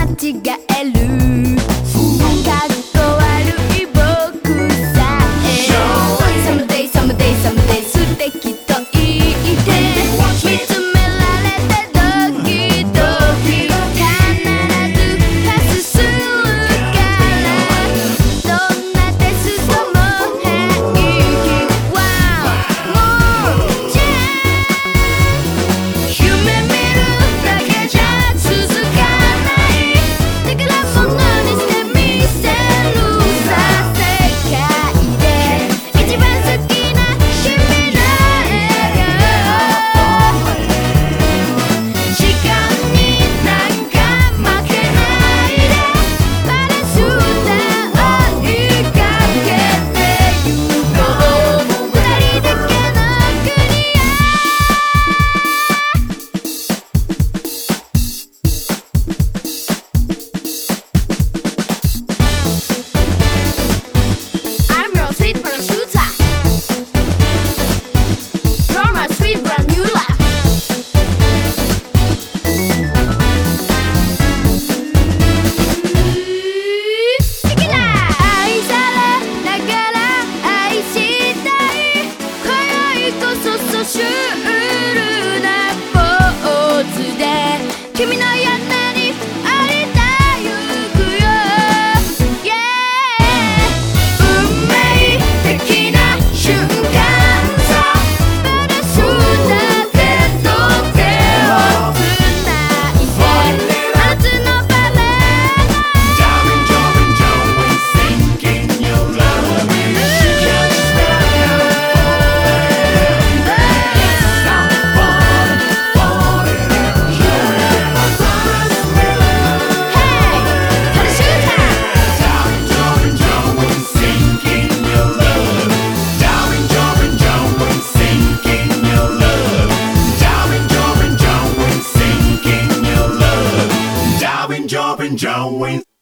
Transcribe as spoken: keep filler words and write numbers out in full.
違えるかっこ悪い僕さえ Someday someday someday 素敵と言って見つめられてドキドキ必ずパスするからどんなテストも平気 Wow もうじゃ夢見るだけじゃ続かない宝物にしてみせるさ世界で一番好きな君の笑顔時間になんか負けないでバラスタ追いかけてゆこう二人だけの国へI'm your sweet parachuter. You're my sweet brand new love. 好きだ愛されながら愛したい今宵こそそシュールなポーズで君の屋根にありたゆくよ Yeah 運命的な瞬間さバラスタ手と手をつないで夏のバレー Darling, darling, darling, sinking your love in she can't smell Yes, I'm falling, falling in you my first love Hey パラシューター Darling, darling, darling, sinking your love Darling, darling, darling, sinking your love Darling, darling, darling, sinking your love Darling, darling, darling